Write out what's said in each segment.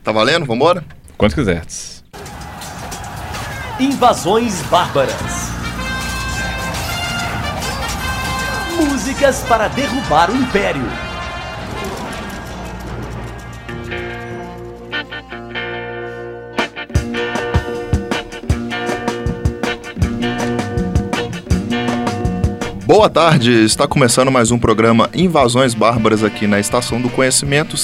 Tá valendo? Vambora? Quanto quiseres. Invasões bárbaras. Músicas para derrubar o Império. Boa tarde, está começando mais um programa Invasões Bárbaras aqui na Estação do Conhecimento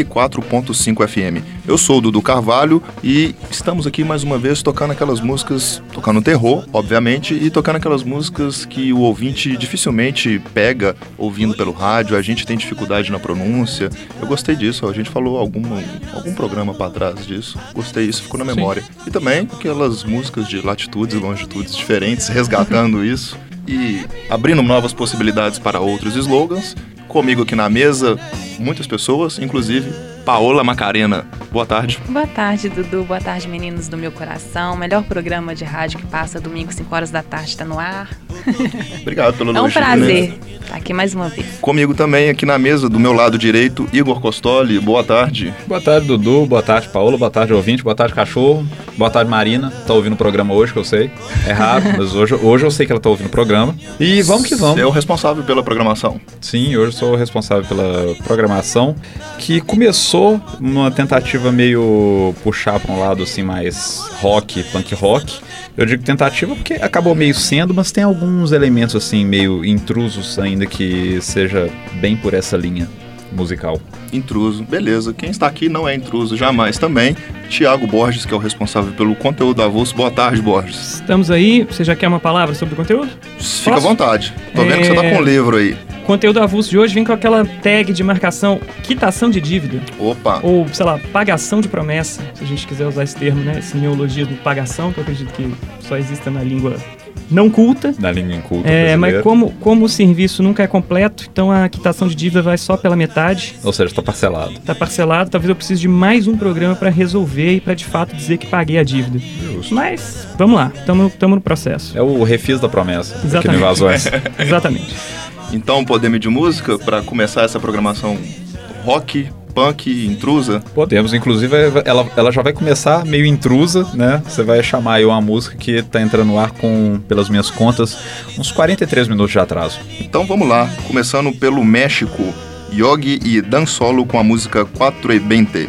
104.5 FM. Eu sou o Dudu Carvalho e estamos aqui mais uma vez tocando aquelas músicas, tocando terror, obviamente, e tocando aquelas músicas que o ouvinte dificilmente pega ouvindo pelo rádio, a gente tem dificuldade na pronúncia. Eu gostei disso, a gente falou algum programa para trás disso, gostei, isso ficou na memória. Sim. E também aquelas músicas de latitudes e longitudes diferentes, resgatando isso. E abrindo novas possibilidades para outros slogans. Comigo aqui na mesa, muitas pessoas, inclusive Paola Macarena. Boa tarde. Boa tarde, Dudu. Boa tarde, meninos do meu coração. O melhor programa de rádio que passa domingo, 5 horas da tarde, está no ar. Obrigado pelo elogio. É um prazer estar aqui mais uma vez. Comigo também, aqui na mesa, do meu lado direito, Igor Costoli. Boa tarde. Boa tarde, Dudu. Boa tarde, Paola. Boa tarde, ouvinte. Boa tarde, cachorro. Boa tarde, Marina. Tá ouvindo o programa hoje, que eu sei. É raro, mas hoje eu sei que ela tá ouvindo o programa. E vamos que vamos. Você é o responsável pela programação. Sim, hoje eu sou o responsável pela programação, que começou uma tentativa meio puxar para um lado assim mais rock, punk rock. Eu digo tentativa porque acabou meio sendo, mas tem alguns elementos assim meio intrusos ainda que seja bem por essa linha musical. Intruso, beleza. Quem está aqui não é intruso, jamais também. Tiago Borges, que é o responsável pelo conteúdo avulso. Boa tarde, Borges. Estamos aí. Você já quer uma palavra sobre o conteúdo? Fica à vontade. Tô vendo que você tá com um livro aí. O conteúdo avulso de hoje vem com aquela tag de marcação quitação de dívida. Opa! Ou, sei lá, pagação de promessa, se a gente quiser usar esse termo, né? Esse neologismo pagação, que eu acredito que só exista na língua não culta. Na língua inculta brasileira. Mas como o serviço nunca é completo, então a quitação de dívida vai só pela metade. Ou seja, está parcelado. Está parcelado, talvez eu precise de mais um programa para resolver e para de fato dizer que paguei a dívida. Justo. Mas, vamos lá, estamos no processo. É o refis da promessa. Exatamente. Aqui no Invasões. Exatamente. Então, podemos ir de música para começar essa programação rock, punk, intrusa? Podemos, inclusive ela já vai começar meio intrusa, né? Você vai chamar aí uma música que tá entrando no ar com, pelas minhas contas, uns 43 minutos de atraso. Então vamos lá, começando pelo México, Yogi e Dan Solo com a música 420.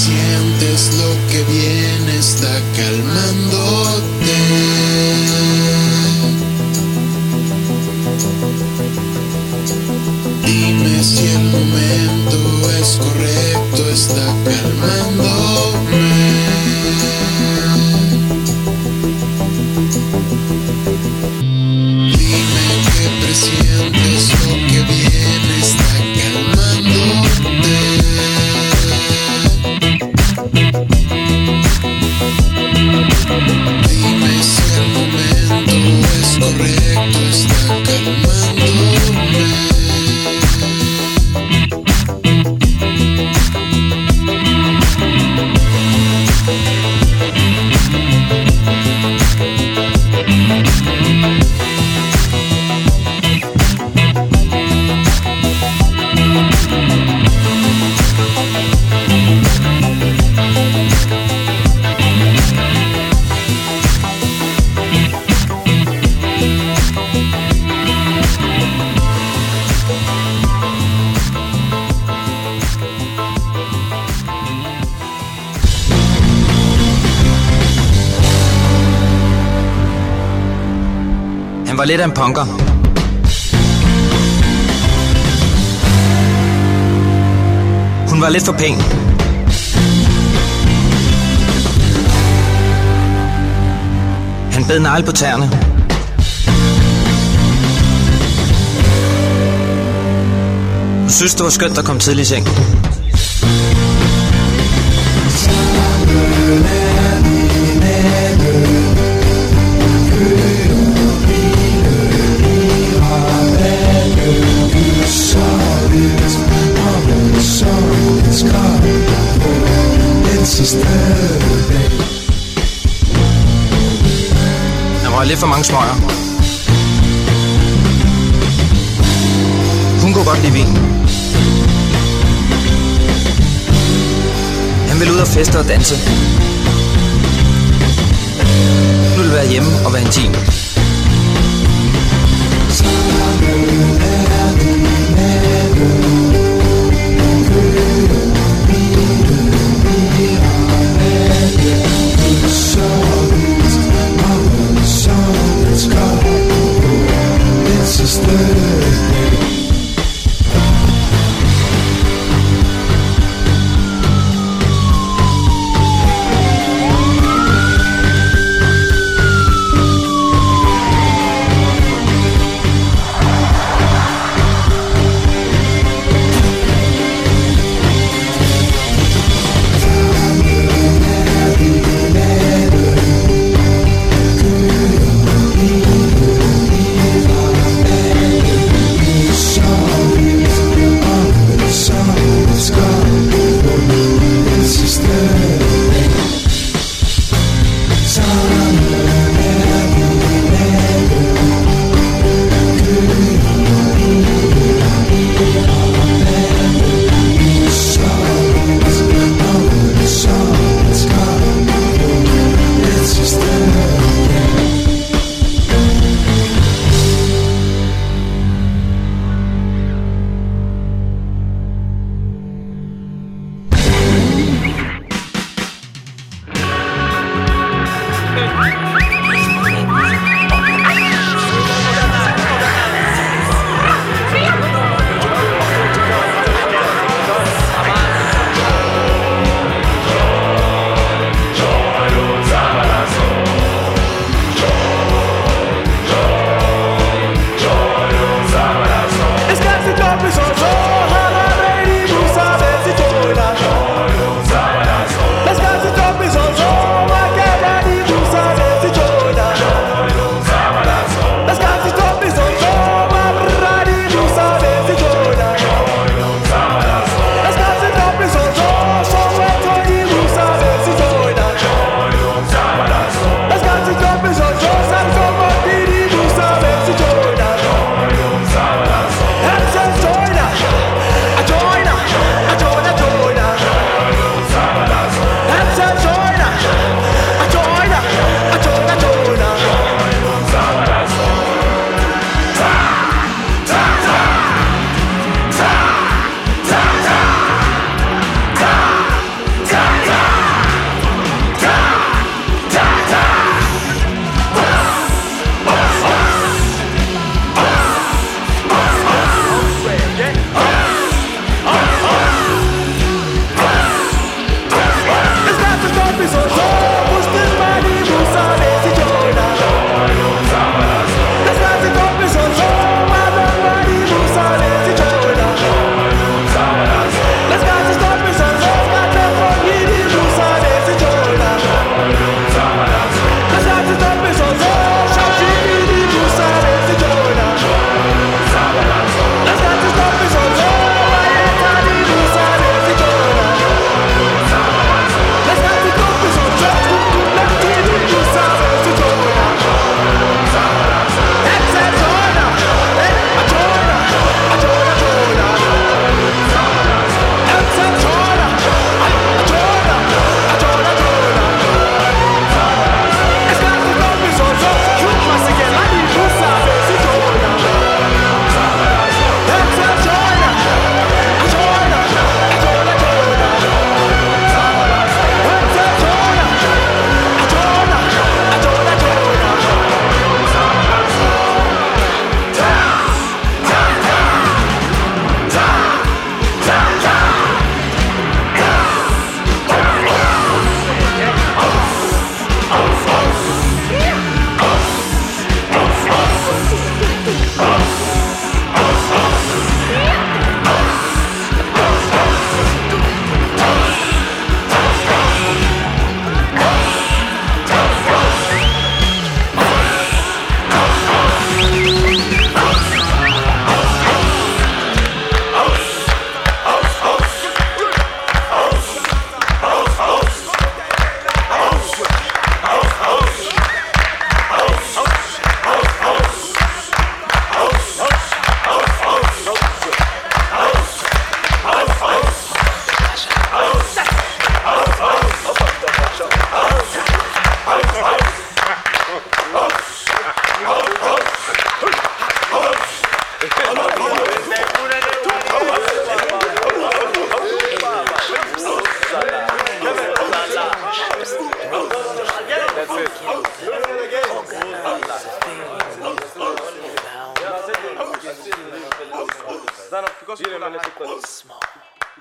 presientes lo que viene está calmándote. Dime si el momento es correcto, está calmándome. Dime que presientes lo que viene está calmándote. Dime si el momento es correcto, está calmándome. Han var lidt af en punker. Hun var lidt for pæn. Han bed negl på tæerne. Hun synes, det var skønt at komme tidligt i seng. Der var lidt for mange smøger. Hun kunne godt lide vin. Han ville ud og feste og danse. Nu ville være hjemme og være intim.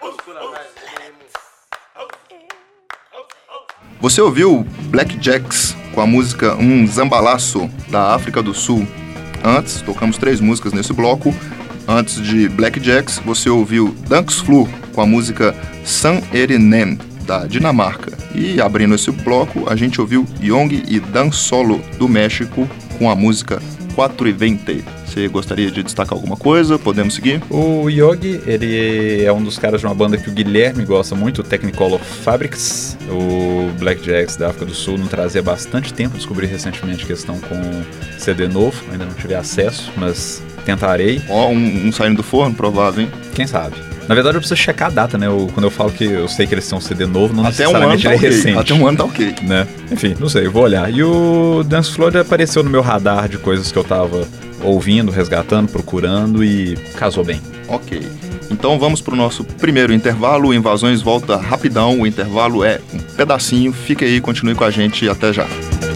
Você ouviu Black Jacks com a música Um Zambalaço, da África do Sul. Antes, tocamos 3 músicas nesse bloco. Antes de Black Jacks, você ouviu Danksflu com a música San Erinem, da Dinamarca. E abrindo esse bloco, a gente ouviu Young e Dan Solo, do México, com a música 420. Você gostaria de destacar alguma coisa? Podemos seguir? O Yogi, ele é um dos caras de uma banda que o Guilherme gosta muito, o Technicolor Fabrics. O Black Jacks da África do Sul não trazia bastante tempo, descobri recentemente que estão com CD novo, ainda não tive acesso, mas tentarei. Um saindo do forno, provável, hein? Quem sabe? Na verdade eu preciso checar a data, né? Quando eu falo que eu sei que eles têm um CD novo, não até necessariamente ele é recente. Até um ano tá ok. Né? Enfim, não sei, eu vou olhar. E o Dance Floor apareceu no meu radar de coisas que eu tava ouvindo, resgatando, procurando e casou bem. Ok. Então vamos pro nosso primeiro intervalo. O Invasões volta rapidão. O intervalo é um pedacinho. Fique aí, continue com a gente e até já.